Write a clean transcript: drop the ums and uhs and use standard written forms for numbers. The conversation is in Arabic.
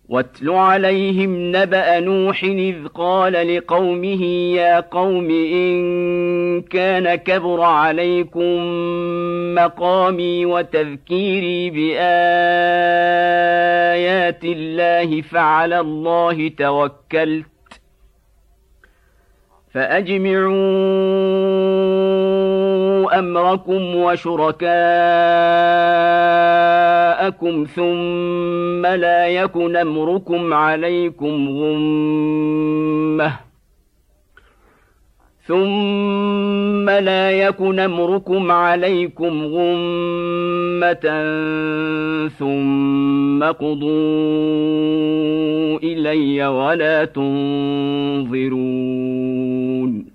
واتل عليهم نبأ نوح إذ قال لقومه يا قوم إن كان كبر عليكم مقامي وتذكيري بآيات الله فعلى الله توكلت فأجمعوا أمركم وشركاءكم ثم لا يكن أمركم عليكم غمة ثم قضوا إلي ولا تنظرون